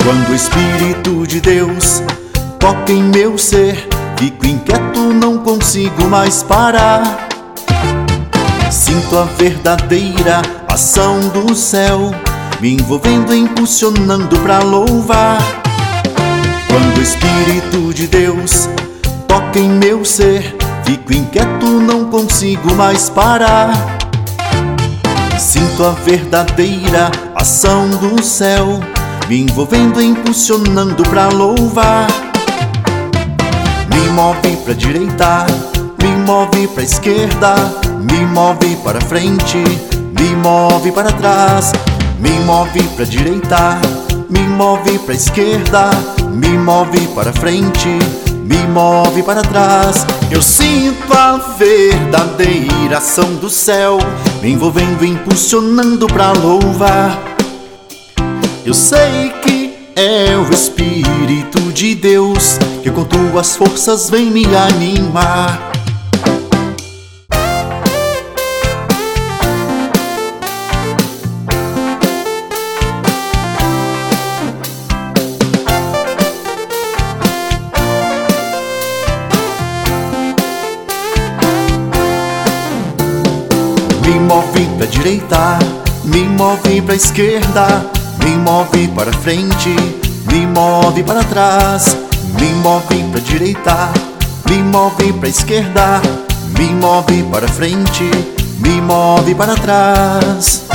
Quando o Espírito de Deus toca em meu ser, fico inquieto, não consigo mais parar. Sinto a verdadeira ação do céu, me envolvendo, impulsionando pra louvar. Quando o Espírito de Deus toca em meu ser, fico inquieto, não consigo mais parar. Sinto a verdadeira ação do céu, me envolvendo, impulsionando pra louvar. Me move pra direita, me move pra esquerda, me move para frente, me move para trás. Me move pra direita, me move pra esquerda, me move para frente, me move para trás. Eu sinto a verdadeira ação do céu, me envolvendo, impulsionando pra louvar. Eu sei que é o Espírito de Deus que com tuas forças vem me animar. Me move pra direita, me move pra esquerda, me move para frente, me move para trás. Me move pra direita, me move pra esquerda, me move para frente, me move para trás.